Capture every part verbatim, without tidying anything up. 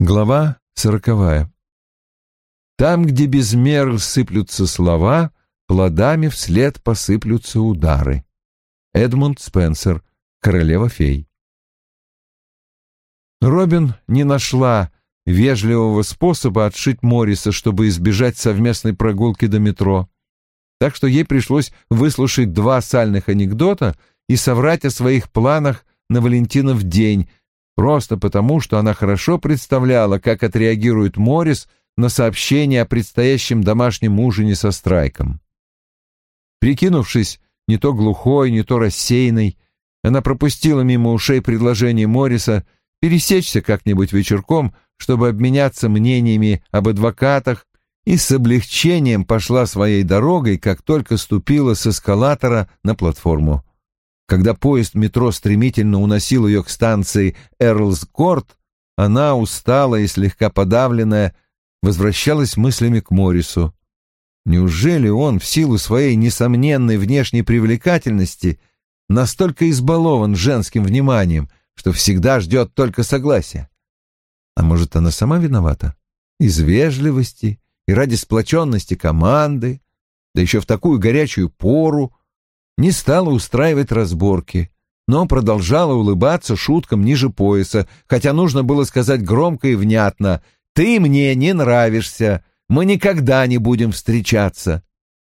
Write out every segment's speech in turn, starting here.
Глава сороковая. Там, где без меры сыплются слова, плодами вслед посыплются удары. Эдмунд Спенсер, «Королева фей». Робин не нашла вежливого способа отшить Морриса, чтобы избежать совместной прогулки до метро, так что ей пришлось выслушать два сальных анекдота и соврать о своих планах на Валентинов день, просто потому, что она хорошо представляла, как отреагирует Моррис на сообщение о предстоящем домашнем ужине со Страйком. Прикинувшись не то глухой, не то рассеянной, она пропустила мимо ушей предложение Морриса пересечься как-нибудь вечерком, чтобы обменяться мнениями об адвокатах, и с облегчением пошла своей дорогой, как только ступила с эскалатора на платформу. Когда поезд метро стремительно уносил ее к станции Эрлс-Корт, она, усталая и слегка подавленная, возвращалась мыслями к Моррису. Неужели он, в силу своей несомненной внешней привлекательности, настолько избалован женским вниманием, что всегда ждет только согласия? А может, она сама виновата? Из вежливости и ради сплоченности команды, да еще в такую горячую пору, не стала устраивать разборки, но продолжала улыбаться шуткам ниже пояса, хотя нужно было сказать громко и внятно: «Ты мне не нравишься, мы никогда не будем встречаться».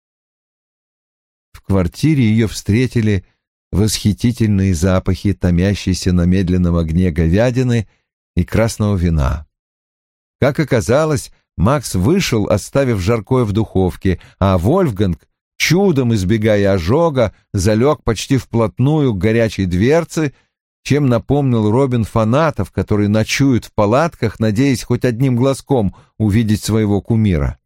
В квартире ее встретили восхитительные запахи, томящиеся на медленном огне говядины и красного вина. Как оказалось, Макс вышел, оставив жаркое в духовке, а Вольфганг, чудом избегая ожога, залег почти вплотную к горячей дверце, чем напомнил Робин фанатов, которые ночуют в палатках, надеясь хоть одним глазком увидеть своего кумира.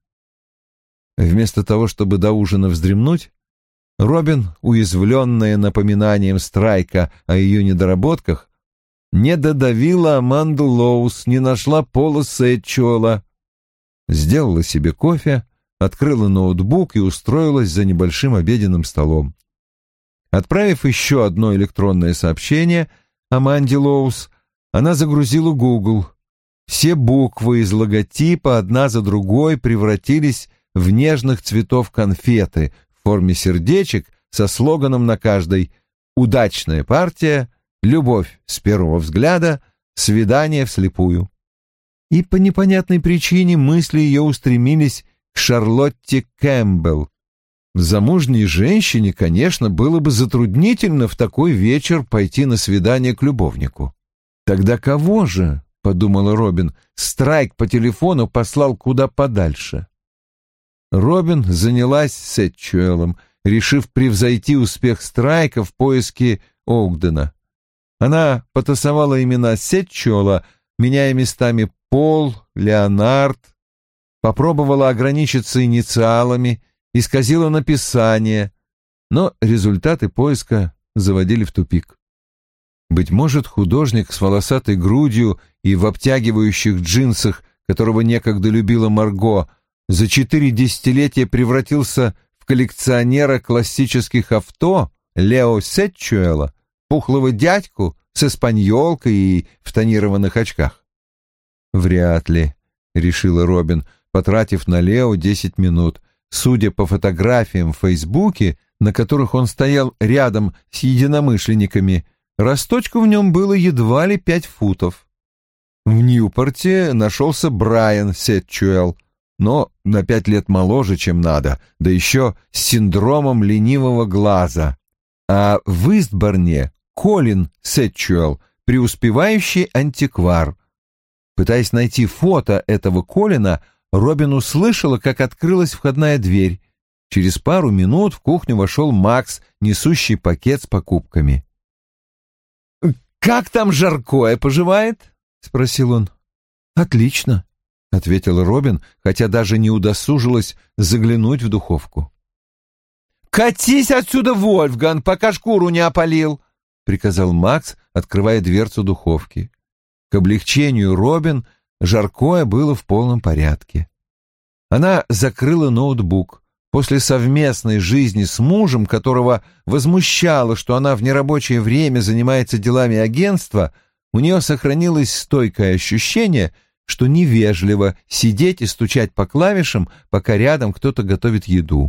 Вместо того, чтобы до ужина вздремнуть, Робин, уязвленная напоминанием Страйка о ее недоработках, не додавила Аманду Лоус, не нашла Пола Сетчуэлла, сделала себе кофе, открыла ноутбук и устроилась за небольшим обеденным столом. Отправив еще одно электронное сообщение Аманде Лоус, она загрузила Google. Все буквы из логотипа одна за другой превратились в нежных цветов конфеты в форме сердечек со слоганом на каждой: «Удачная партия», «Любовь с первого взгляда», «Свидание вслепую». И по непонятной причине мысли ее устремились к Шарлотте Кэмпбелл. Замужней женщине, конечно, было бы затруднительно в такой вечер пойти на свидание к любовнику. «Тогда кого же, — подумала Робин, — Страйк по телефону послал куда подальше?» Робин занялась Сетчуэллом, решив превзойти успех Страйка в поиске Огдена. Она потасовала имена Сетчуэлла, меняя местами Пол, Леонард, попробовала ограничиться инициалами, исказила написание, но результаты поиска заводили в тупик. Быть может, художник с волосатой грудью и в обтягивающих джинсах, которого некогда любила Марго, за четыре десятилетия превратился в коллекционера классических авто Лео Сетчуэлла, пухлого дядьку с эспаньолкой и в тонированных очках. «Вряд ли», — решила Робин, потратив на Лео десять минут. Судя по фотографиям в Фейсбуке, на которых он стоял рядом с единомышленниками, росточку в нем было едва ли пять футов. В Ньюпорте нашелся Брайан Сетчуэлл, но на пять лет моложе, чем надо, да еще с синдромом ленивого глаза. А в Истборне Колин Сетчуэлл, преуспевающий антиквар. Пытаясь найти фото этого Колина, Робин услышала, как открылась входная дверь. Через пару минут в кухню вошел Макс, несущий пакет с покупками. «Как там жаркое поживает?» — спросил он. «Отлично», — ответила Робин, хотя даже не удосужилась заглянуть в духовку. «Катись отсюда, Вольфган, пока шкуру не опалил!» — приказал Макс, открывая дверцу духовки. К облегчению Робин жаркое было в полном порядке. Она закрыла ноутбук. После совместной жизни с мужем, которого возмущало, что она в нерабочее время занимается делами агентства, у нее сохранилось стойкое ощущение, что невежливо сидеть и стучать по клавишам, пока рядом кто-то готовит еду.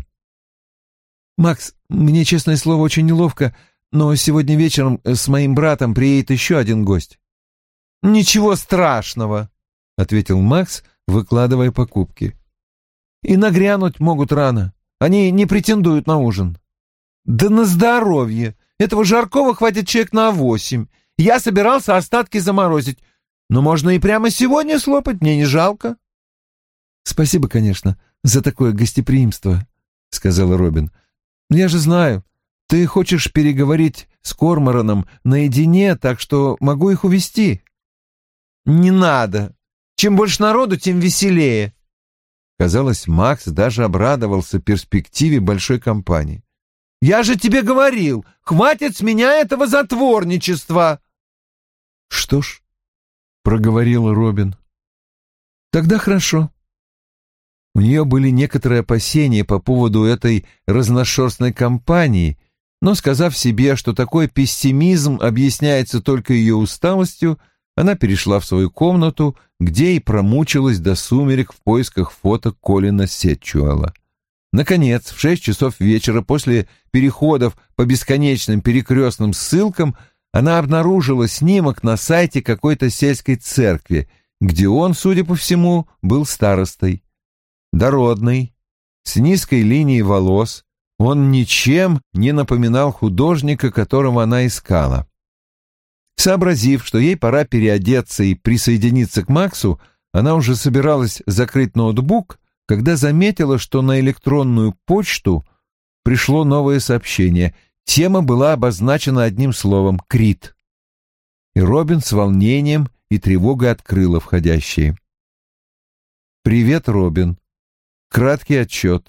«Макс, мне, честное слово, очень неловко, но сегодня вечером с моим братом приедет еще один гость». «Ничего страшного», — ответил Макс, выкладывая покупки. «И нагрянуть могут рано. Они не претендуют на ужин». «Да на здоровье! Этого жаркого хватит человек на восемь. Я собирался остатки заморозить, но можно и прямо сегодня слопать, мне не жалко». «Спасибо, конечно, за такое гостеприимство», — сказала Робин. «Я же знаю, ты хочешь переговорить с Кормораном наедине, так что могу их увезти». «Не надо. Чем больше народу, тем веселее». Казалось, Макс даже обрадовался перспективе большой компании. «Я же тебе говорил, хватит с меня этого затворничества!» «Что ж», — проговорила Робин, — «тогда хорошо». У нее были некоторые опасения по поводу этой разношерстной компании, но, сказав себе, что такой пессимизм объясняется только ее усталостью, она перешла в свою комнату, где и промучилась до сумерек в поисках фото Колина Сетчуэлла. Наконец, в шесть часов вечера, после переходов по бесконечным перекрестным ссылкам, она обнаружила снимок на сайте какой-то сельской церкви, где он, судя по всему, был старостой. Дородный, с низкой линией волос, он ничем не напоминал художника, которого она искала. Сообразив, что ей пора переодеться и присоединиться к Максу, она уже собиралась закрыть ноутбук, когда заметила, что на электронную почту пришло новое сообщение. Тема была обозначена одним словом «Крит». И Робин с волнением и тревогой открыла входящие. «Привет, Робин. Краткий отчет.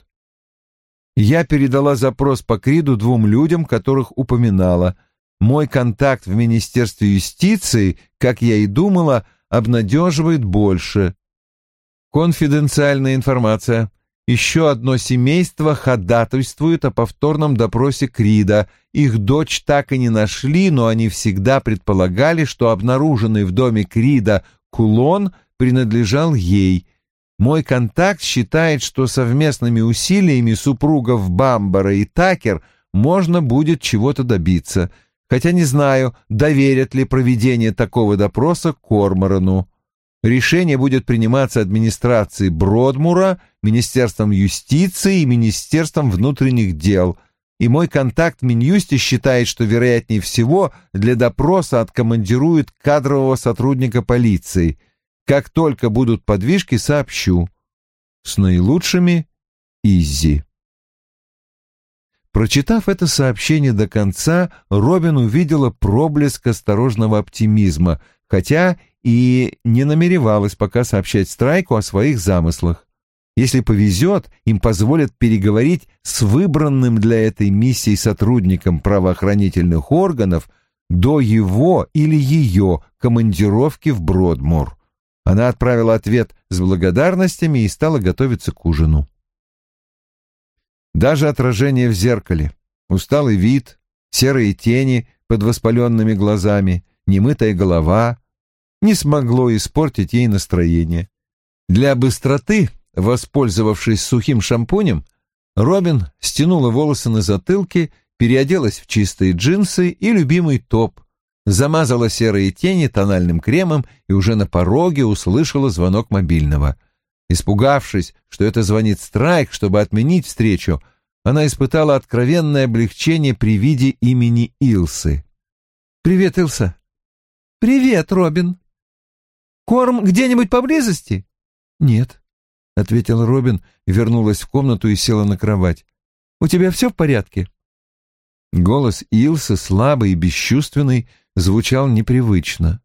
Я передала запрос по Криду двум людям, которых упоминала. Мой контакт в Министерстве юстиции, как я и думала, обнадеживает больше. Конфиденциальная информация. Еще одно семейство ходатайствует о повторном допросе Крида. Их дочь так и не нашли, но они всегда предполагали, что обнаруженный в доме Крида кулон принадлежал ей. Мой контакт считает, что совместными усилиями супругов Бамбара и Такер можно будет чего-то добиться, хотя не знаю, доверят ли проведение такого допроса Корморану. Решение будет приниматься администрацией Бродмура, Министерством юстиции и Министерством внутренних дел, и мой контакт в Минюсте считает, что, вероятнее всего, для допроса откомандируют кадрового сотрудника полиции. Как только будут подвижки, сообщу. С наилучшими, Иззи. Прочитав это сообщение до конца, Робин увидела проблеск осторожного оптимизма, хотя и не намеревалась пока сообщать Страйку о своих замыслах. Если повезет, им позволят переговорить с выбранным для этой миссии сотрудником правоохранительных органов до его или ее командировки в Бродмур. Она отправила ответ с благодарностями и стала готовиться к ужину. Даже отражение в зеркале, усталый вид, серые тени под воспаленными глазами, немытая голова не смогло испортить ей настроение. Для быстроты, воспользовавшись сухим шампунем, Робин стянула волосы на затылке, переоделась в чистые джинсы и любимый топ, замазала серые тени тональным кремом и уже на пороге услышала звонок мобильного. Испугавшись, что это звонит Страйк, чтобы отменить встречу, она испытала откровенное облегчение при виде имени Илсы. «Привет, Илса». «Привет, Робин. Корм где-нибудь поблизости?» «Нет», — ответила Робин, вернулась в комнату и села на кровать. «У тебя все в порядке?» Голос Илсы, слабый и бесчувственный, звучал непривычно.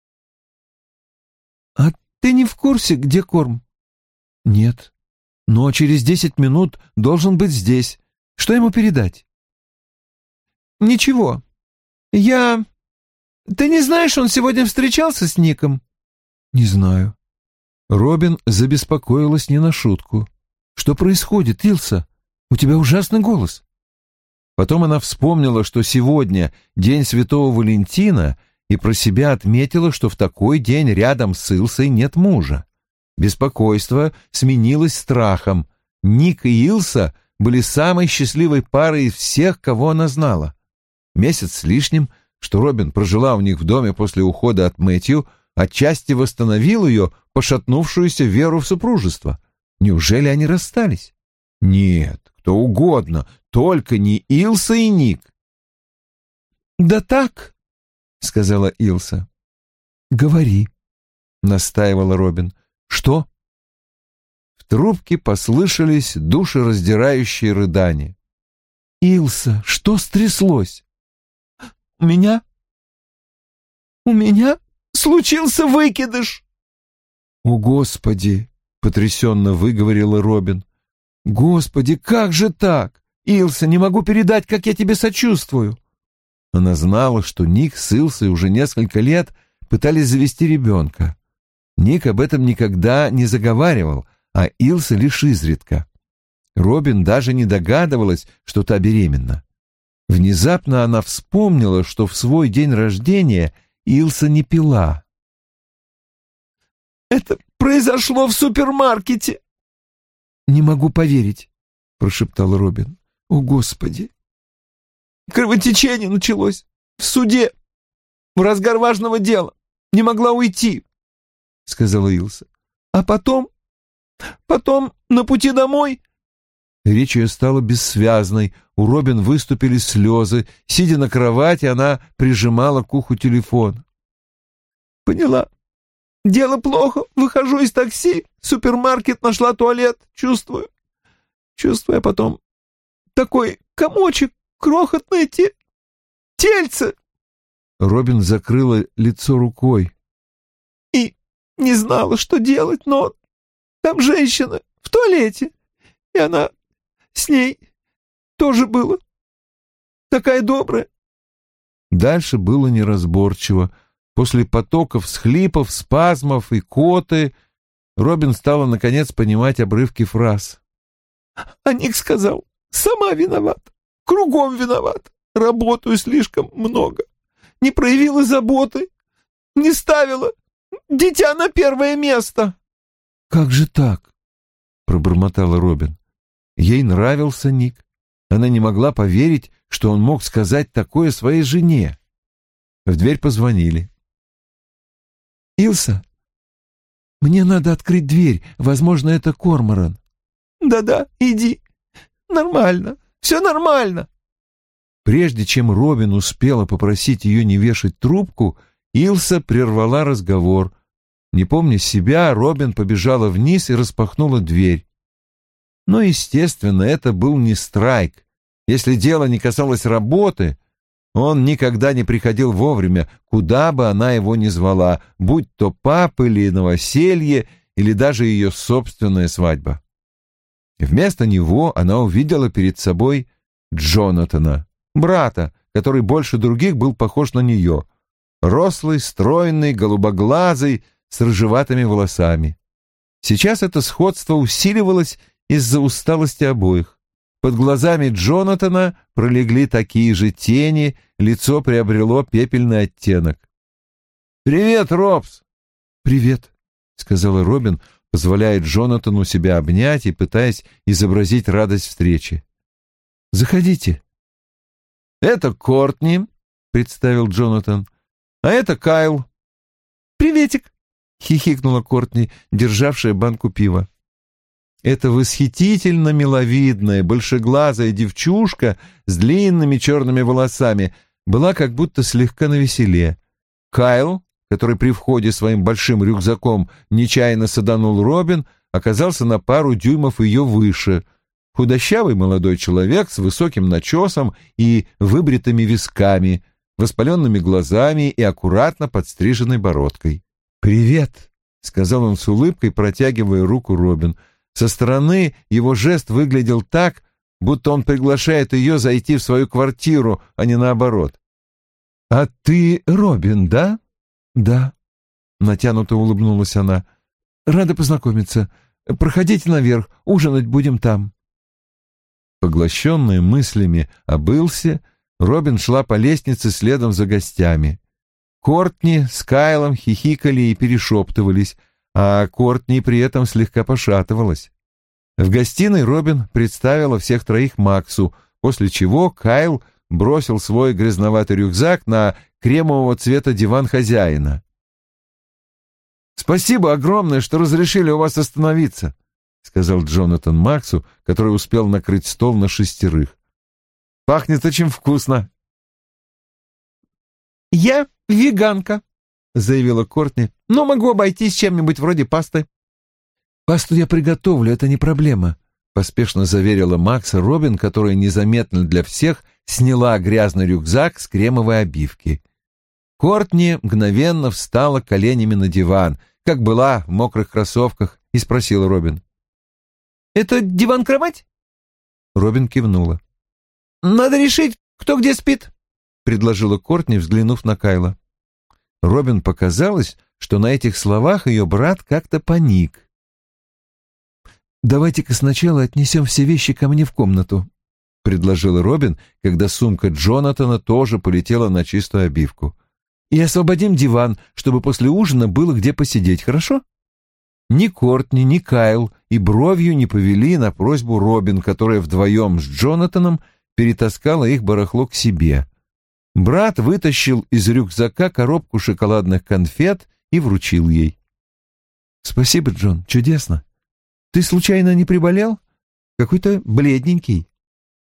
«А ты не в курсе, где Корм?» «Нет, но через десять минут должен быть здесь. Что ему передать?» «Ничего. Я... Ты не знаешь, он сегодня встречался с Ником?» «Не знаю». Робин забеспокоилась не на шутку. «Что происходит, Илса? У тебя ужасный голос». Потом она вспомнила, что сегодня, день Святого Валентина, и про себя отметила, что в такой день рядом с Илсой нет мужа. Беспокойство сменилось страхом. Ник и Илса были самой счастливой парой из всех, кого она знала. Месяц с лишним, что Робин прожила у них в доме после ухода от Мэтью, отчасти восстановил ее пошатнувшуюся веру в супружество. Неужели они расстались? Нет, кто угодно, только не Илса и Ник. «Да так», — сказала Илса. «Говори», — настаивала Робин. «Что?» В трубке послышались душераздирающие рыдания. «Илса, что стряслось?» «У меня... у меня случился выкидыш!» «О, Господи!» — потрясенно выговорила Робин. «Господи, как же так? Илса, не могу передать, как я тебе сочувствую!» Она знала, что Ник с Илсой уже несколько лет пытались завести ребенка. Ник об этом никогда не заговаривал, а Илса лишь изредка. Робин даже не догадывалась, что та беременна. Внезапно она вспомнила, что в свой день рождения Илса не пила. «Это произошло в супермаркете!» «Не могу поверить», — прошептал Робин. «О, Господи!» «Кровотечение началось в суде, в разгар важного дела. Не могла уйти», — сказала Илса. «А потом, потом на пути домой...» Речь ее стала бессвязной, у Робин выступили слезы. Сидя на кровати, она прижимала к уху телефон. «Поняла. Дело плохо. Выхожу из такси. Супермаркет, нашла туалет. Чувствую. Чувствую, а потом такой комочек, крохотное те... тельце». Робин закрыла лицо рукой. «И не знала, что делать, но там женщина в туалете, и она... с ней тоже было. Такая добрая». Дальше было неразборчиво. После потоков всхлипов, спазмов и коты Робин стала наконец понимать обрывки фраз. «А Ник сказал, сама виновата, кругом виновата, работаю слишком много, не проявила заботы, не ставила дитя на первое место». «Как же так?» — пробормотала Робин. Ей нравился Ник. Она не могла поверить, что он мог сказать такое своей жене. В дверь позвонили. «Илса, мне надо открыть дверь. Возможно, это Корморан». «Да-да, иди. Нормально. Все нормально». Прежде чем Робин успела попросить ее не вешать трубку, Илса прервала разговор. Не помня себя, Робин побежала вниз и распахнула дверь. Но, естественно, это был не Страйк. Если дело не касалось работы, он никогда не приходил вовремя, куда бы она его ни звала, будь то пап или новоселье, или даже ее собственная свадьба. Вместо него она увидела перед собой Джонатана, брата, который больше других был похож на нее. Рослый, стройный, голубоглазый, с рыжеватыми волосами. Сейчас это сходство усиливалось из-за усталости обоих. Под глазами Джонатана пролегли такие же тени, лицо приобрело пепельный оттенок. «Привет, Робс!» «Привет», — сказала Робин, позволяя Джонатану себя обнять и пытаясь изобразить радость встречи. «Заходите». «Это Кортни», — представил Джонатан, — «а это Кайл». «Приветик», — хихикнула Кортни, державшая банку пива. Эта восхитительно миловидная, большеглазая девчушка с длинными черными волосами была как будто слегка навеселе. Кайл, который при входе своим большим рюкзаком нечаянно саданул Робин, оказался на пару дюймов ее выше. Худощавый молодой человек с высоким начесом и выбритыми висками, воспаленными глазами и аккуратно подстриженной бородкой. «Привет», — сказал он с улыбкой, протягивая руку Робин. Со стороны его жест выглядел так, будто он приглашает ее зайти в свою квартиру, а не наоборот. «А ты Робин, да?» «Да», — натянуто улыбнулась она. «Рада познакомиться. Проходите наверх, ужинать будем там». Поглощенная мыслями об Илсе, Робин шла по лестнице следом за гостями. Кортни с Кайлом хихикали и перешептывались, а Кортни при этом слегка пошатывалась. В гостиной Робин представила всех троих Максу, после чего Кайл бросил свой грязноватый рюкзак на кремового цвета диван хозяина. «Спасибо огромное, что разрешили у вас остановиться», — сказал Джонатан Максу, который успел накрыть стол на шестерых. «Пахнет очень вкусно». «Я веганка», — заявила Кортни, — «но могу обойтись чем-нибудь вроде пасты». «Пасту я приготовлю, это не проблема», — поспешно заверила Макса Робин, которая незаметно для всех сняла грязный рюкзак с кремовой обивки. Кортни мгновенно встала коленями на диван, как была в мокрых кроссовках, и спросила Робин. «Это диван-кровать?» Робин кивнула. «Надо решить, кто где спит», — предложила Кортни, взглянув на Кайла. Робин показалось, что на этих словах ее брат как-то паник. «Давайте-ка сначала отнесем все вещи ко мне в комнату», — предложила Робин, когда сумка Джонатана тоже полетела на чистую обивку. «И освободим диван, чтобы после ужина было где посидеть, хорошо?» Ни Кортни, ни Кайл и бровью не повели на просьбу Робин, которая вдвоем с Джонатаном перетаскала их барахло к себе. Брат вытащил из рюкзака коробку шоколадных конфет и вручил ей. «Спасибо, Джон, чудесно. Ты случайно не приболел? Какой-то бледненький».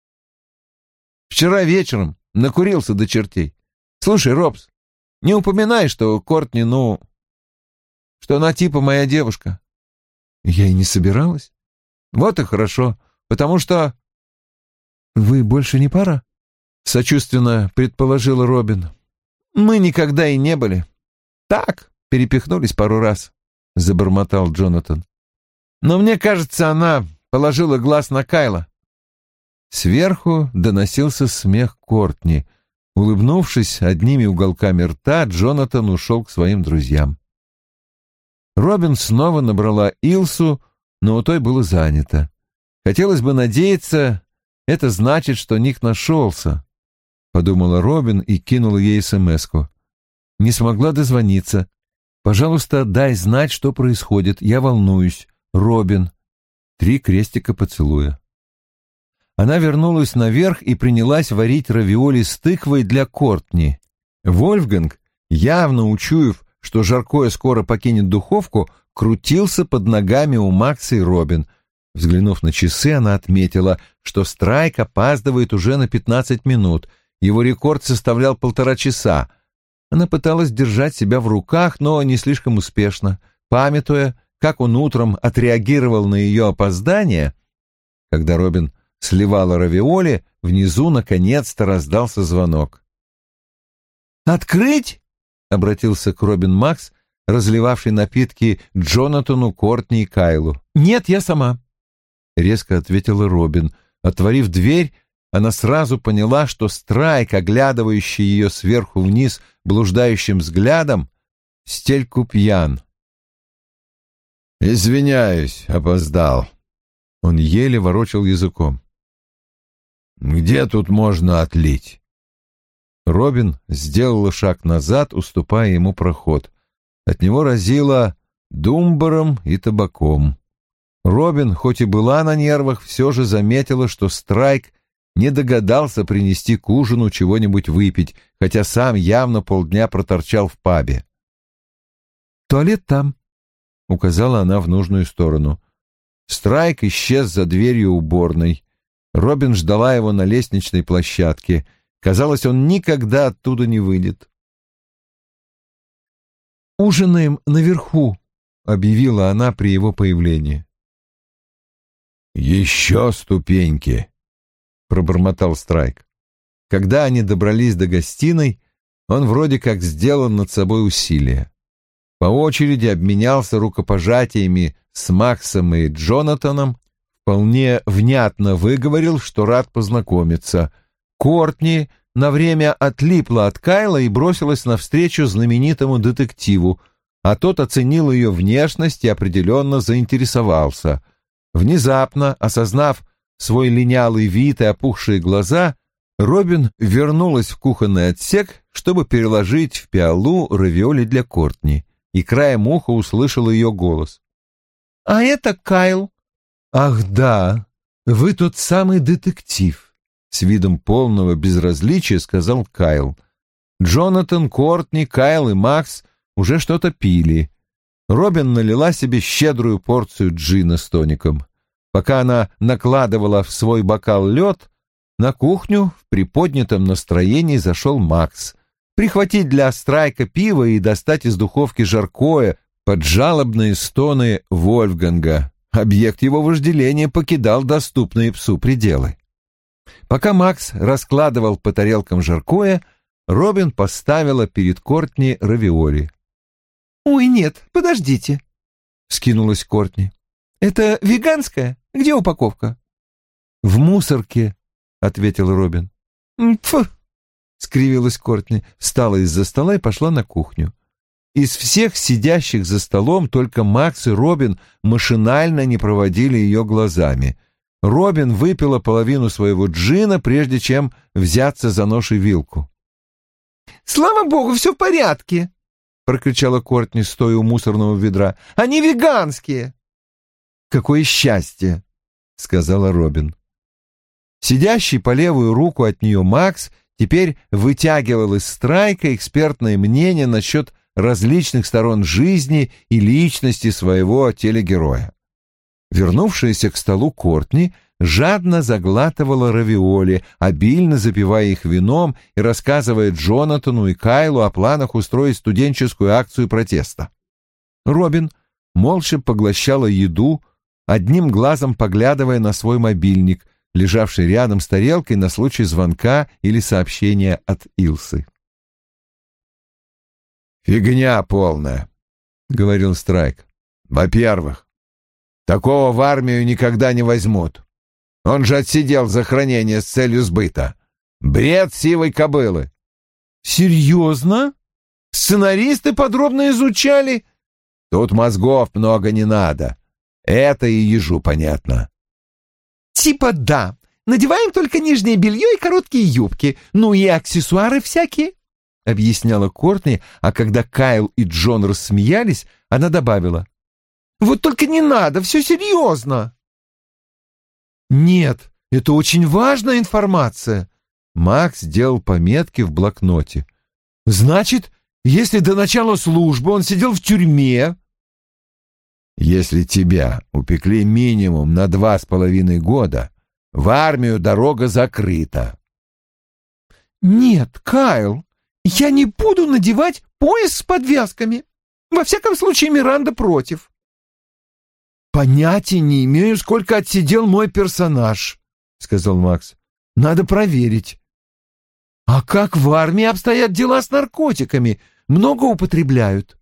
«Вчера вечером накурился до чертей. Слушай, Робс, не упоминай, что Кортни, ну, что она типа моя девушка». «Я и не собиралась». «Вот и хорошо, потому что...» «Вы больше не пара?» — сочувственно предположила Робин. «Мы никогда и не были. Так, перепихнулись пару раз», — забормотал Джонатан. «Но мне кажется, она положила глаз на Кайла». Сверху доносился смех Кортни. Улыбнувшись одними уголками рта, Джонатан ушел к своим друзьям. Робин снова набрала Илсу, но у той было занято. Хотелось бы надеяться, это значит, что Ник нашелся, — подумала Робин и кинула ей эс-эм-эску. Не смогла дозвониться. «Пожалуйста, дай знать, что происходит. Я волнуюсь. Робин». Три крестика поцелуя. Она вернулась наверх и принялась варить равиоли с тыквой для Кортни. Вольфганг, явно учуяв, что жаркое скоро покинет духовку, крутился под ногами у Макса и Робин. Взглянув на часы, она отметила, что Страйк опаздывает уже на пятнадцать минут. Его рекорд составлял полтора часа. Она пыталась держать себя в руках, но не слишком успешно, памятуя, как он утром отреагировал на ее опоздание. Когда Робин сливала равиоли, внизу наконец-то раздался звонок. «Открыть?» — обратился к Робин Макс, разливавший напитки Джонатану, Кортни и Кайлу. «Нет, я сама», — резко ответила Робин. Отворив дверь, она сразу поняла, что Страйк, оглядывающий ее сверху вниз блуждающим взглядом, в стельку пьян. «Извиняюсь, опоздал». Он еле ворочал языком. «Где тут можно отлить?» Робин сделала шаг назад, уступая ему проход. От него разило думбаром и табаком. Робин, хоть и была на нервах, все же заметила, что Страйк не догадался принести к ужину чего-нибудь выпить, хотя сам явно полдня проторчал в пабе. «Туалет там», — указала она в нужную сторону. Страйк исчез за дверью уборной. Робин ждала его на лестничной площадке. Казалось, он никогда оттуда не выйдет. «Ужинаем наверху», — объявила она при его появлении. «Еще ступеньки», — пробормотал Страйк. Когда они добрались до гостиной, он вроде как сделал над собой усилие. По очереди обменялся рукопожатиями с Максом и Джонатаном, вполне внятно выговорил, что рад познакомиться. Кортни на время отлипла от Кайла и бросилась навстречу знаменитому детективу, а тот оценил ее внешность и определенно заинтересовался. Внезапно, осознав свой линялый вид и опухшие глаза, Робин вернулась в кухонный отсек, чтобы переложить в пиалу равиоли для Кортни, и краем уха услышала ее голос. «А это Кайл». «Ах да, вы тот самый детектив», — с видом полного безразличия сказал Кайл. Джонатан, Кортни, Кайл и Макс уже что-то пили. Робин налила себе щедрую порцию джина с тоником. Пока она накладывала в свой бокал лед, на кухню в приподнятом настроении зашел Макс. Прихватить для Страйка пиво и достать из духовки жаркое под жалобные стоны Вольфганга. Объект его вожделения покидал доступные псу пределы. Пока Макс раскладывал по тарелкам жаркое, Робин поставила перед Кортни равиоли. «Ой, нет, подождите», — скинулась Кортни. «Это веганское? Где упаковка?» «В мусорке», — ответил Робин. «Фу!» — скривилась Кортни, встала из-за стола и пошла на кухню. Из всех сидящих за столом только Макс и Робин машинально не проводили ее глазами. Робин выпила половину своего джина, прежде чем взяться за нож и вилку. «Слава богу, все в порядке!» — прокричала Кортни, стоя у мусорного ведра. «Они веганские!» «Какое счастье!» — сказала Робин. Сидящий по левую руку от нее Макс теперь вытягивал из Страйка экспертное мнение насчет различных сторон жизни и личности своего телегероя. Вернувшаяся к столу Кортни жадно заглатывала равиоли, обильно запивая их вином и рассказывая Джонатану и Кайлу о планах устроить студенческую акцию протеста. Робин молча поглощала еду, одним глазом поглядывая на свой мобильник, лежавший рядом с тарелкой на случай звонка или сообщения от Илсы. «Фигня полная», — говорил Страйк. «Во-первых, такого в армию никогда не возьмут. Он же отсидел за хранение с целью сбыта. Бред сивой кобылы». «Серьезно? Сценаристы подробно изучали?» «Тут мозгов много не надо. Это и ежу понятно». «Типа да. Надеваем только нижнее белье и короткие юбки, ну и аксессуары всякие», — объясняла Кортни, а когда Кайл и Джон рассмеялись, она добавила: «Вот только не надо, все серьезно». «Нет, это очень важная информация», — Макс делал пометки в блокноте. «Значит, если до начала службы он сидел в тюрьме...» «Если тебя упекли минимум на два с половиной года, в армию дорога закрыта». «Нет, Кайл, я не буду надевать пояс с подвязками. Во всяком случае, Миранда против». «Понятия не имею, сколько отсидел мой персонаж», — сказал Макс. «Надо проверить». «А как в армии обстоят дела с наркотиками? Много употребляют?»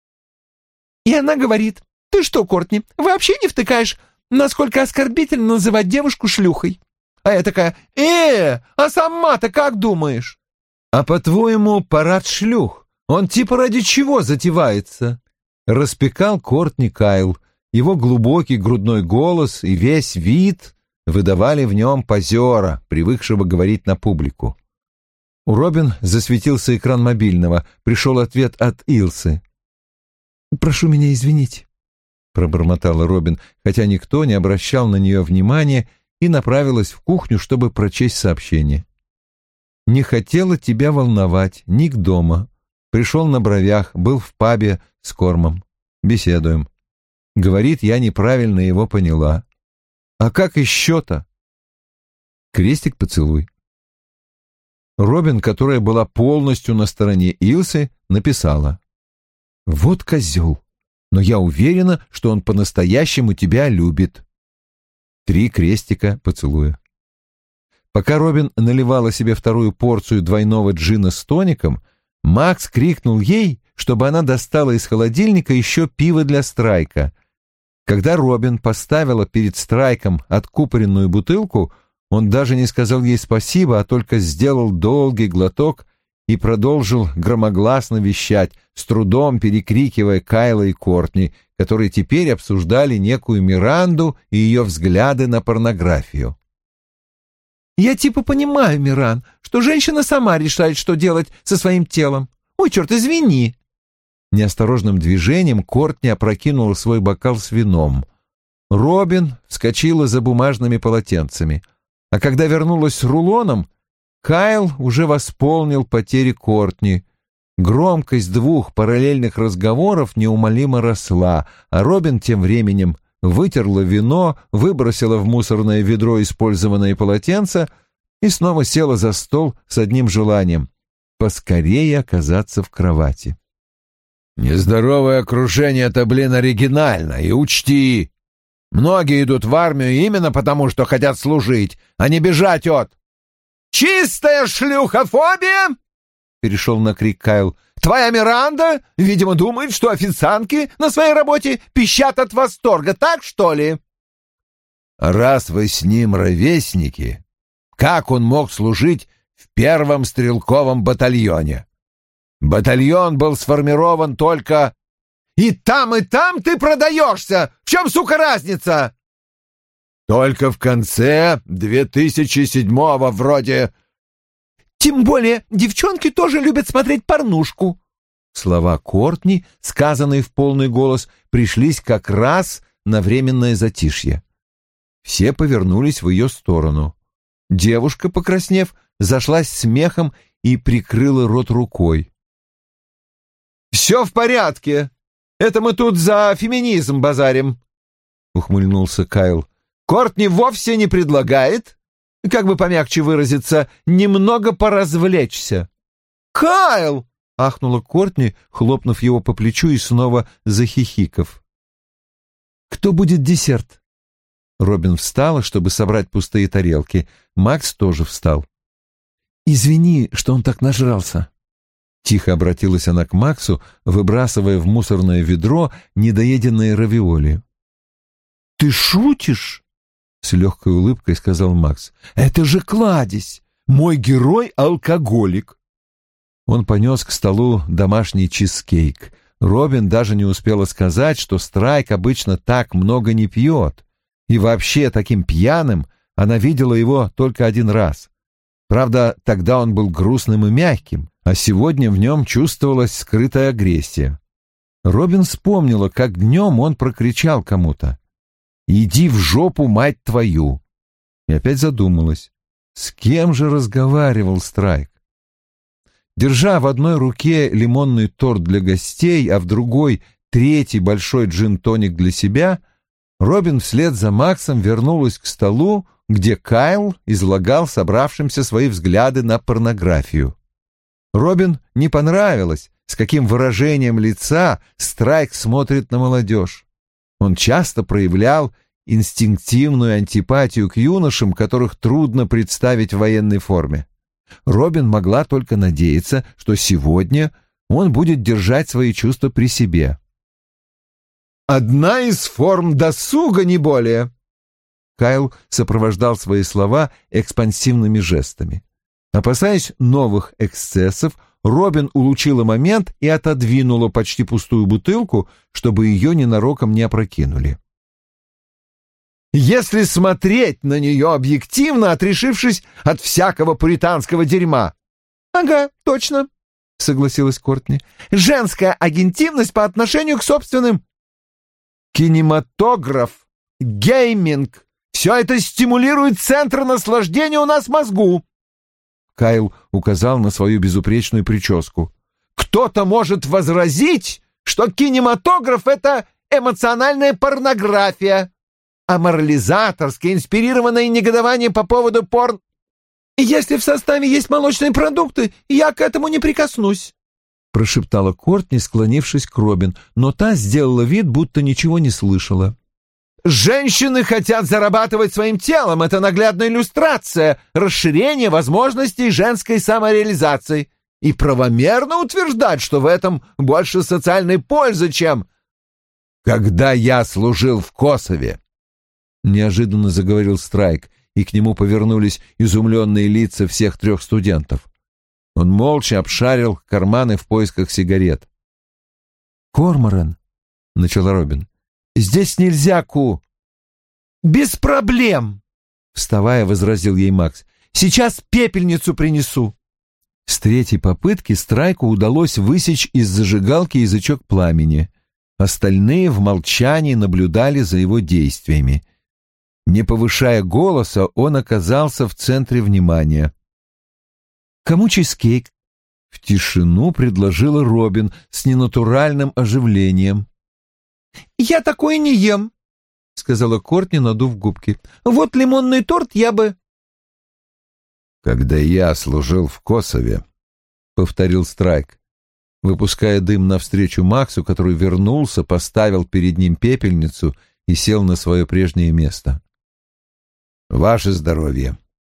И она говорит: «Ты что, Кортни, вообще не втыкаешь, насколько оскорбительно называть девушку шлюхой?» А я такая: «Э, а сама-то как думаешь?» «А по-твоему, парад шлюх, он типа ради чего затевается?» — распекал Кортни Кайл. Его глубокий грудной голос и весь вид выдавали в нем позера, привыкшего говорить на публику. У Робин засветился экран мобильного. Пришел ответ от Илсы. «Прошу меня извинить», — пробормотала Робин, хотя никто не обращал на нее внимания, и направилась в кухню, чтобы прочесть сообщение. «Не хотела тебя волновать. Ник дома. Пришел на бровях, был в пабе с Кормом. Беседуем. Говорит, я неправильно его поняла. А как еще-то?» Крестик поцелуй. Робин, которая была полностью на стороне Илсы, написала: «Вот козел, но я уверена, что он по-настоящему тебя любит». Три крестика поцелуя. Пока Робин наливала себе вторую порцию двойного джина с тоником, Макс крикнул ей, чтобы она достала из холодильника еще пиво для Страйка. Когда Робин поставила перед Страйком откупоренную бутылку, он даже не сказал ей спасибо, а только сделал долгий глоток и продолжил громогласно вещать, с трудом перекрикивая Кайла и Кортни, которые теперь обсуждали некую Миранду и ее взгляды на порнографию. Я типа понимаю, Миран, что женщина сама решает, что делать со своим телом. Ой, черт, извини». Неосторожным движением Кортни опрокинула свой бокал с вином. Робин вскочила за бумажными полотенцами, а когда вернулась с рулоном, Кайл уже восполнил потери Кортни. Громкость двух параллельных разговоров неумолимо росла, а Робин тем временем вытерла вино, выбросила в мусорное ведро использованные полотенца и снова села за стол с одним желанием — поскорее оказаться в кровати. «Нездоровое окружение — это, блин, оригинально, и учти, многие идут в армию именно потому, что хотят служить, а не бежать от...» «Чистая шлюхофобия!» — перешел на крик Кайл. «Твоя Миранда, видимо, думает, что официантки на своей работе пищат от восторга, так что ли?» «Раз вы с ним ровесники, как он мог служить в первом стрелковом батальоне? Батальон был сформирован только...» «И там, и там ты продаешься! В чем, сука, разница?» «Только в конце две тысячи седьмого вроде...» «Тем более девчонки тоже любят смотреть порнушку». Слова Кортни, сказанные в полный голос, пришлись как раз на временное затишье. Все повернулись в ее сторону. Девушка, покраснев, зашлась смехом и прикрыла рот рукой. «Все в порядке. Это мы тут за феминизм базарим», — ухмыльнулся Кайл. «Кортни вовсе не предлагает, как бы помягче выразиться, немного поразвлечься». «Кайл!» — ахнула Кортни, хлопнув его по плечу и снова захихиков. «Кто будет десерт?» Робин встала, чтобы собрать пустые тарелки. Макс тоже встал. «Извини, что он так нажрался». Тихо обратилась она к Максу, выбрасывая в мусорное ведро недоеденные равиоли. «Ты шутишь?» — с легкой улыбкой сказал Макс. «Это же кладезь! Мой герой-алкоголик!» Он понес к столу домашний чизкейк. Робин даже не успела сказать, что Страйк обычно так много не пьет. И вообще таким пьяным она видела его только один раз. Правда, тогда он был грустным и мягким, а сегодня в нем чувствовалась скрытая агрессия. Робин вспомнила, как днем он прокричал кому-то: «Иди в жопу, мать твою!» И опять задумалась, с кем же разговаривал Страйк. Держа в одной руке лимонный торт для гостей, а в другой третий большой джин-тоник для себя, Робин вслед за Максом вернулась к столу, где Кайл излагал собравшимся свои взгляды на порнографию. Робин не понравилось, с каким выражением лица Страйк смотрит на молодежь. Он часто проявлял инстинктивную антипатию к юношам, которых трудно представить в военной форме. Робин могла только надеяться, что сегодня он будет держать свои чувства при себе. «Одна из форм досуга, не более!» Кайл сопровождал свои слова экспансивными жестами. Опасаясь новых эксцессов, Робин улучила момент и отодвинула почти пустую бутылку, чтобы ее ненароком не опрокинули. «Если смотреть на нее объективно, отрешившись от всякого пуританского дерьма...» «Ага, точно», — согласилась Кортни. «Женская агентивность по отношению к собственным...» «Кинематограф, гейминг — все это стимулирует центр наслаждения у нас в мозгу». Кайл указал на свою безупречную прическу. «Кто-то может возразить, что кинематограф — это эмоциональная порнография, а морализаторское, инспирированное негодование по поводу порн... Если в составе есть молочные продукты, я к этому не прикоснусь», — прошептала Кортни, склонившись к Робин, но та сделала вид, будто ничего не слышала. «Женщины хотят зарабатывать своим телом. Это наглядная иллюстрация расширения возможностей женской самореализации. И правомерно утверждать, что в этом больше социальной пользы, чем...» «Когда я служил в Косове», — неожиданно заговорил Страйк, и к нему повернулись изумленные лица всех трех студентов. Он молча обшарил карманы в поисках сигарет. «Корморан», — начала Робин, — «здесь нельзя ку...» «Без проблем», — вставая, возразил ей Макс. Сейчас пепельницу принесу». С третьей попытки Страйку удалось высечь из зажигалки язычок пламени. Остальные в молчании наблюдали за его действиями. Не повышая голоса, он оказался в центре внимания. «Кому чизкейк?» — в тишину предложила Робин с ненатуральным оживлением. «Я такое не ем», — сказала Кортни, надув губки. «Вот лимонный торт я бы...» «Когда я служил в Косове», — повторил Страйк, выпуская дым навстречу Максу, который вернулся, поставил перед ним пепельницу и сел на свое прежнее место. «Ваше здоровье.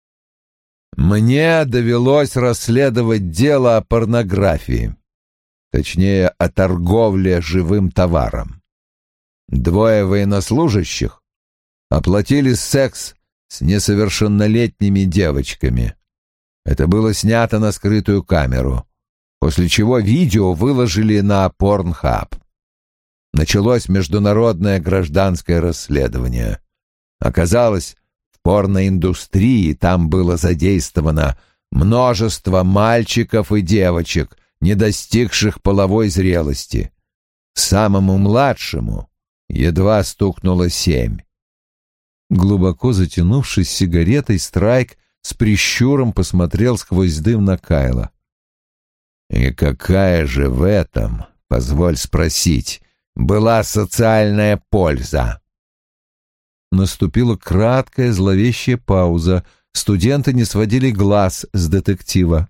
Мне довелось расследовать дело о порнографии, точнее, о торговле живым товаром. Двое военнослужащих оплатили секс с несовершеннолетними девочками. Это было снято на скрытую камеру, после чего видео выложили на Pornhub. Началось международное гражданское расследование. Оказалось, в порноиндустрии там было задействовано множество мальчиков и девочек, не достигших половой зрелости. Самому младшему едва стукнуло семь. Глубоко затянувшись сигаретой, Страйк с прищуром посмотрел сквозь дым на Кайла. «И какая же в этом, позволь спросить, была социальная польза?» Наступила краткая зловещая пауза. Студенты не сводили глаз с детектива.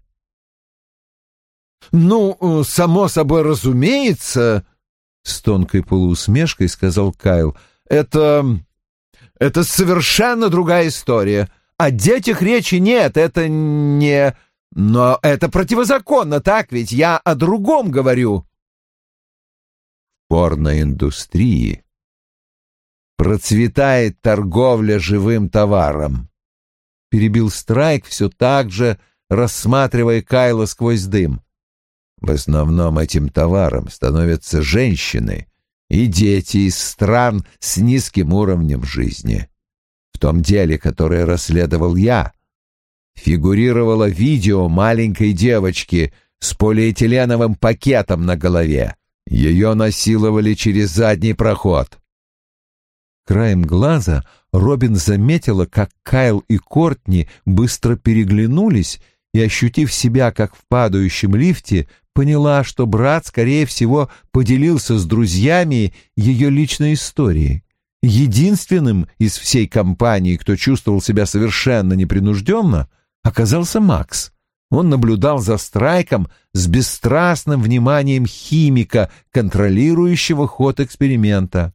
«Ну, само собой разумеется», — с тонкой полуусмешкой сказал Кайл, — «это... это совершенно другая история. О детях речи нет, это не... Но это противозаконно, так ведь? Я о другом говорю». В порноиндустрии процветает торговля живым товаром, — перебил Страйк, все так же рассматривая Кайла сквозь дым. В основном этим товаром становятся женщины и дети из стран с низким уровнем жизни. В том деле, которое расследовал я, фигурировало видео маленькой девочки с полиэтиленовым пакетом на голове. Ее насиловали через задний проход. Краем глаза Робин заметила, как Кайл и Кортни быстро переглянулись и, ощутив себя как в падающем лифте, поняла, что брат, скорее всего, поделился с друзьями ее личной историей. Единственным из всей компании, кто чувствовал себя совершенно непринужденно, оказался Макс. Он наблюдал за Страйком с бесстрастным вниманием химика, контролирующего ход эксперимента.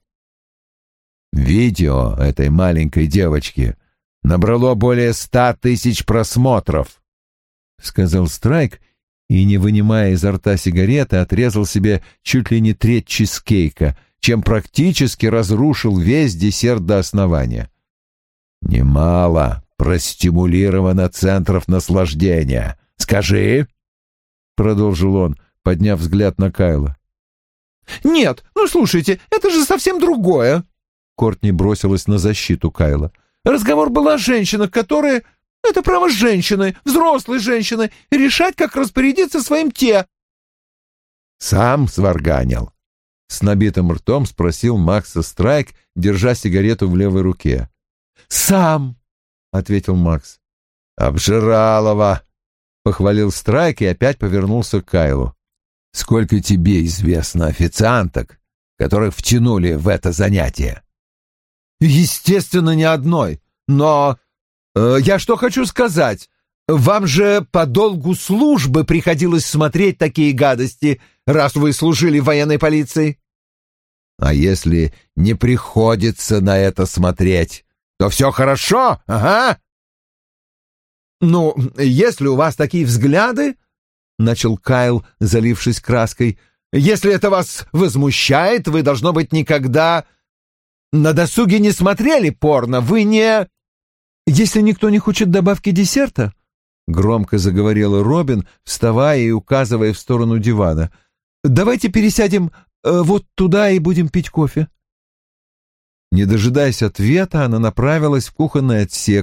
Видео этой маленькой девочки набрало более ста тысяч просмотров, — сказал Страйк и, не вынимая изо рта сигареты, отрезал себе чуть ли не треть чизкейка, чем практически разрушил весь десерт до основания. Немало простимулировано центров наслаждения. Скажи, — продолжил он, подняв взгляд на Кайла. «Нет, ну слушайте, это же совсем другое!» Кортни бросилась на защиту Кайла. «Разговор был о женщинах, которые... Это право женщины, взрослые женщины, решать, как распорядиться своим те...» «Сам сварганил?» — с набитым ртом спросил Макса Страйк, держа сигарету в левой руке. «Сам!» — ответил Макс. «Обжиралова!» — похвалил Страйк и опять повернулся к Кайлу. «Сколько тебе известно официанток, которых втянули в это занятие?» «Естественно, ни одной. Но э, я что хочу сказать. Вам же по долгу службы приходилось смотреть такие гадости, раз вы служили в военной полиции». «А если не приходится на это смотреть, то все хорошо, ага?» «Ну, если у вас такие взгляды, — начал Кайл, залившись краской, — если это вас возмущает, вы, должно быть, никогда на досуге не смотрели порно, вы не...» «Если никто не хочет добавки десерта, — громко заговорила Робин, вставая и указывая в сторону дивана, — давайте пересядем э, вот туда и будем пить кофе». Не дожидаясь ответа, она направилась в кухонный отсек.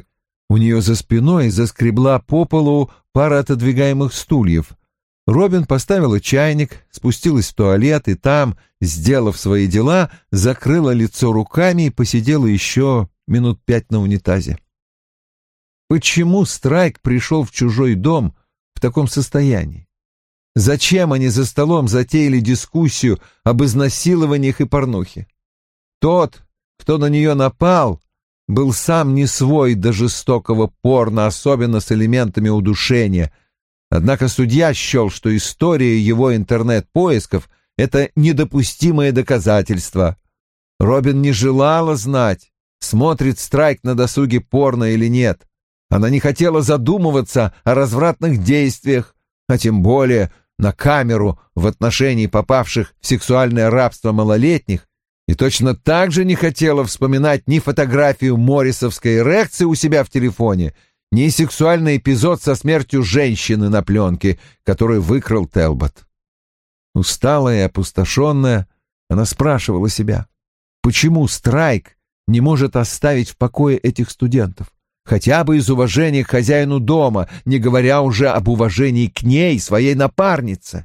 У нее за спиной заскребла по полу пара отодвигаемых стульев. Робин поставила чайник, спустилась в туалет и там, сделав свои дела, закрыла лицо руками и посидела еще минут пять на унитазе. Почему Страйк пришел в чужой дом в таком состоянии? Зачем они за столом затеяли дискуссию об изнасилованиях и порнухе? Тот, кто на нее напал, был сам не свой до жестокого порно, особенно с элементами удушения. Однако судья счел, что история его интернет-поисков — это недопустимое доказательство. Робин не желала знать, смотрит Страйк на досуге порно или нет. Она не хотела задумываться о развратных действиях, а тем более на камеру в отношении попавших в сексуальное рабство малолетних, и точно так же не хотела вспоминать ни фотографию моррисовской эрекции у себя в телефоне, ни сексуальный эпизод со смертью женщины на пленке, которую выкрал Телбот. Усталая и опустошенная, она спрашивала себя, почему Страйк не может оставить в покое этих студентов, хотя бы из уважения к хозяину дома, не говоря уже об уважении к ней, своей напарнице.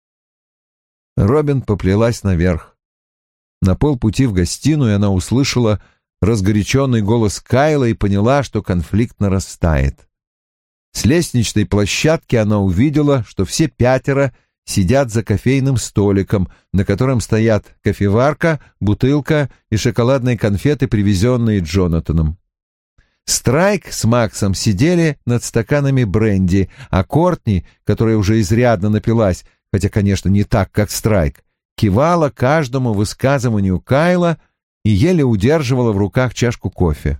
Робин поплелась наверх. На полпути в гостиную она услышала разгоряченный голос Кайла и поняла, что конфликт нарастает. С лестничной площадки она увидела, что все пятеро сидят за кофейным столиком, на котором стоят кофеварка, бутылка и шоколадные конфеты, привезенные Джонатаном. Страйк с Максом сидели над стаканами бренди, а Кортни, которая уже изрядно напилась, хотя, конечно, не так, как Страйк, кивала каждому высказыванию Кайла и еле удерживала в руках чашку кофе.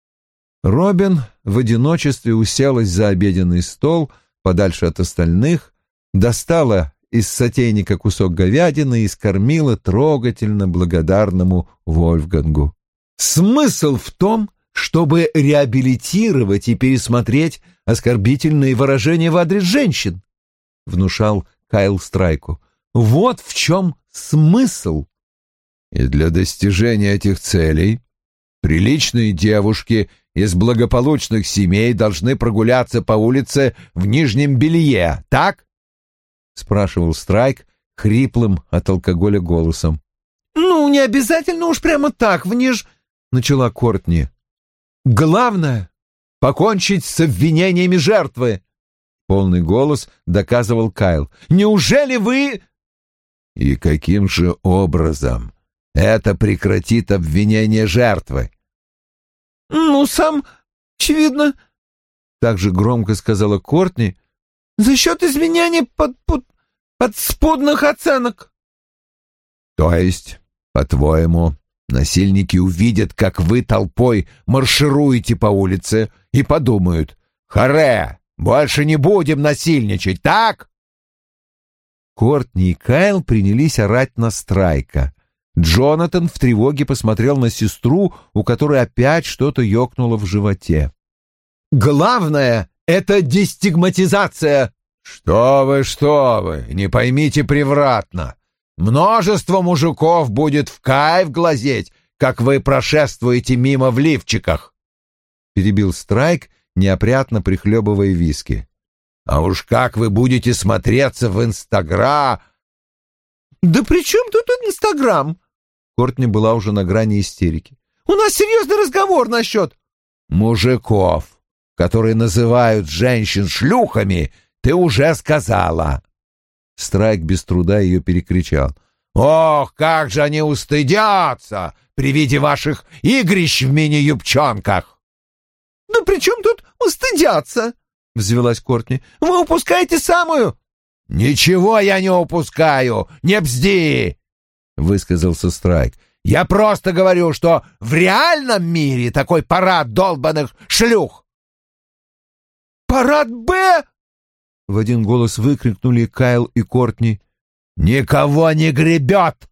Робин в одиночестве уселась за обеденный стол, подальше от остальных, достала из сотейника кусок говядины и скормила трогательно благодарному Вольфгангу. «Смысл в том, чтобы реабилитировать и пересмотреть оскорбительные выражения в адрес женщин», — внушал Кайл Страйку. «Вот в чем смысл». И для достижения этих целей приличные девушки из благополучных семей должны прогуляться по улице в нижнем белье, так? — спрашивал Страйк хриплым от алкоголя голосом. — Ну, не обязательно уж прямо так, в ниж... — начала Кортни. — Главное — покончить с обвинениями жертвы, — полный голос доказывал Кайл. — Неужели вы... — И каким же образом это прекратит обвинение жертвы? — Ну, сам, очевидно, — так же громко сказала Кортни, — за счет изменения под, под, подспудных оценок. — То есть, по-твоему, насильники увидят, как вы толпой маршируете по улице, и подумают: «Харе, больше не будем насильничать, так?» Кортни и Кайл принялись орать на Страйка. Джонатан в тревоге посмотрел на сестру, у которой опять что-то ёкнуло в животе. «Главное — это дестигматизация!» «Что вы, что вы, не поймите превратно. Множество мужиков будет в кайф глазеть, как вы прошествуете мимо в лифчиках», — перебил Страйк, неопрятно прихлебывая виски. «А уж как вы будете смотреться в Инстаграм...» «Да при чем тут Инстаграм?» Кортни была уже на грани истерики. «У нас серьезный разговор насчет...» «Мужиков, которые называют женщин шлюхами, ты уже сказала». Страйк без труда ее перекричал. «Ох, как же они устыдятся при виде ваших игрищ в мини-юбчонках!» «Да при чем тут устыдятся?» — взвелась Кортни. «Вы упускаете самую...» «Ничего я не упускаю, не бзди!» — высказался Страйк. «Я просто говорю, что в реальном мире такой парад долбаных шлюх!» «Парад Б!» — в один голос выкрикнули Кайл и Кортни. «Никого не гребет!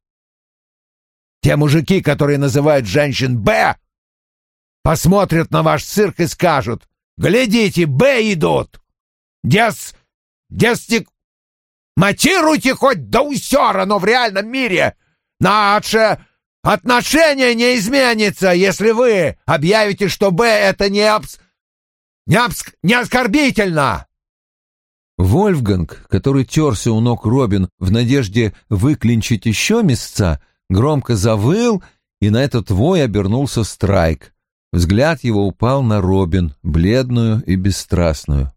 Те мужики, которые называют женщин Б, посмотрят на ваш цирк и скажут: глядите, Б идут! Дес... дестик... Матируйте хоть до усера, но в реальном мире наше отношение не изменится, если вы объявите, что Б — это не абс... Не, обск... не оскорбительно!» Вольфганг, который терся у ног Робин в надежде выклинчить еще места, громко завыл, и на этот вой обернулся Страйк. Взгляд его упал на Робин, бледную и бесстрастную.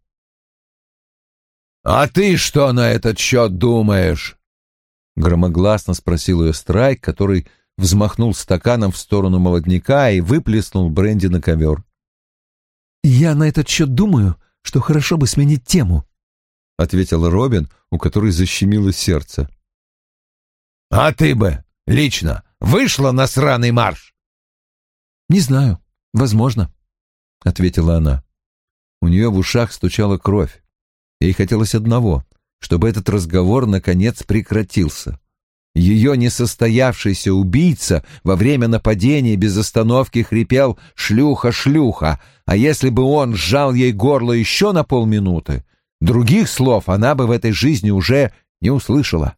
«А ты что на этот счет думаешь?» Громогласно спросил ее Страйк, который взмахнул стаканом в сторону молодняка и выплеснул бренди на ковер. «Я на этот счет думаю, что хорошо бы сменить тему», — ответила Робин, у которой защемило сердце. «А ты бы лично вышла на сраный марш?» «Не знаю, возможно», — ответила она. У нее в ушах стучала кровь. Ей хотелось одного, чтобы этот разговор наконец прекратился. Ее несостоявшийся убийца во время нападения без остановки хрипел «Шлюха, шлюха!», а если бы он сжал ей горло еще на полминуты, других слов она бы в этой жизни уже не услышала.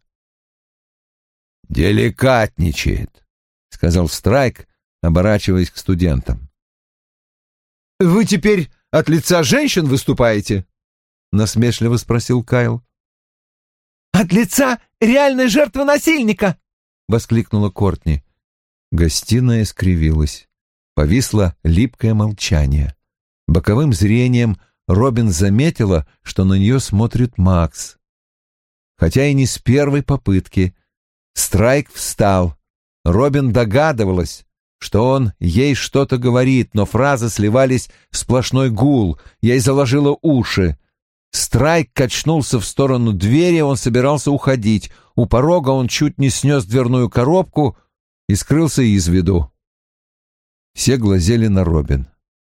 «Деликатничает», — сказал Страйк, оборачиваясь к студентам. «Вы теперь от лица женщин выступаете?» — насмешливо спросил Кайл. «От лица реальной жертвы насильника!» — воскликнула Кортни. Гостиная скривилась. Повисло липкое молчание. Боковым зрением Робин заметила, что на нее смотрит Макс. Хотя и не с первой попытки. Страйк встал. Робин догадывалась, что он ей что-то говорит, но фразы сливались в сплошной гул. Ей заложило уши. Страйк качнулся в сторону двери, он собирался уходить. У порога он чуть не снес дверную коробку и скрылся из виду. Все глазели на Робин.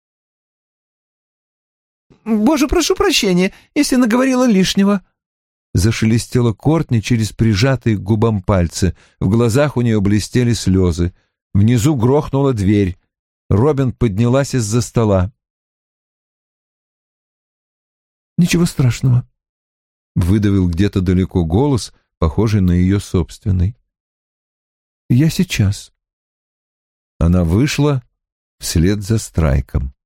«Боже, прошу прощения, если наговорила лишнего», — зашелестела Кортни через прижатые к губам пальцы. В глазах у нее блестели слезы. Внизу грохнула дверь. Робин поднялась из-за стола. «Ничего страшного», — выдавил где-то далеко голос, похожий на ее собственный. «Я сейчас». Она вышла вслед за Страйком.